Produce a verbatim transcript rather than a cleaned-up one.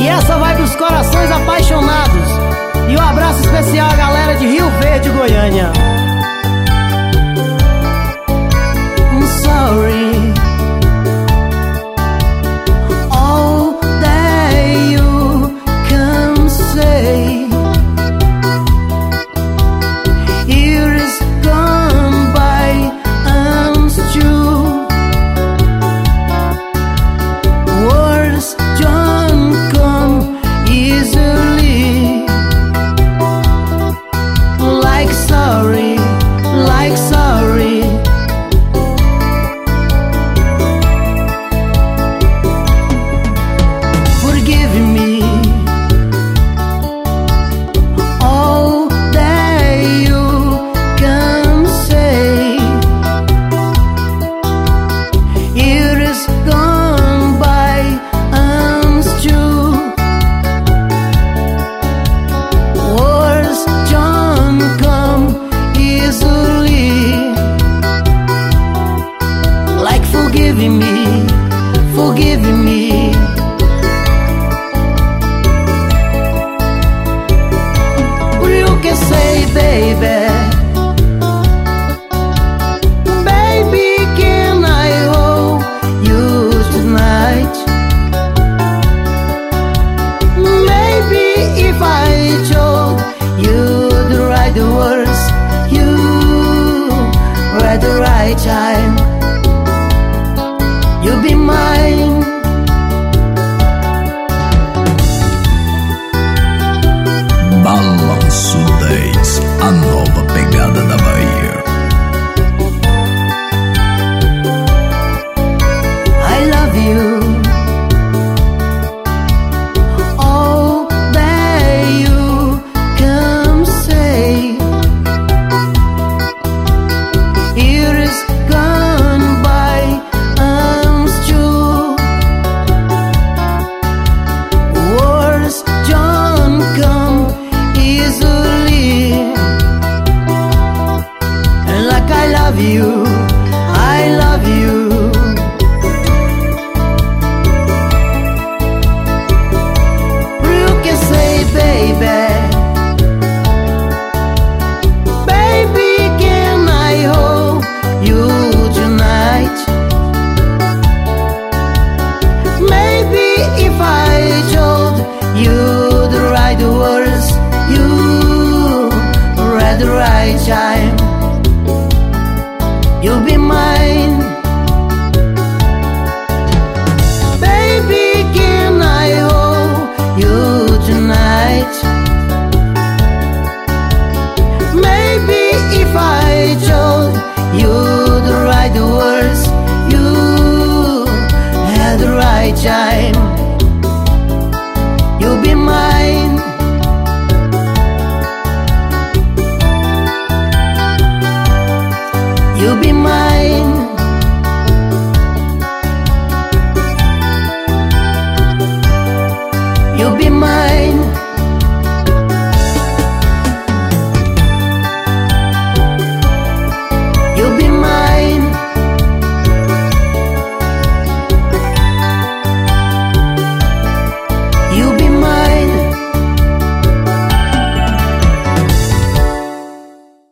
essa vai pros corações apaixonados. E um abraço especial à galera de Rio Verde, Goiânia. I'm sorry. All that you can say, years gone by and true. Words don't come easily. Like sorry, like sorry. Forgive me. All that you can say, years gone by and true. Words don't come easily. Like forgiving me, forgiving me. What you can say, baby? Baby, can I hold you tonight? Maybe if I told you the right words, you at the right time, you'll be mine. Balanço dez, a nova pegada da Bahia. I love you. All that you can say, years gone by and true. Words don't come easily. And like I love you, I love you. You can say, baby, baby, can I hold you tonight? Maybe if I told you the right words, you at the right time, you'll be mine. Baby, can I hold you tonight? Maybe if I told you the right words, you at the right time, you'll be mine. You'll be mine.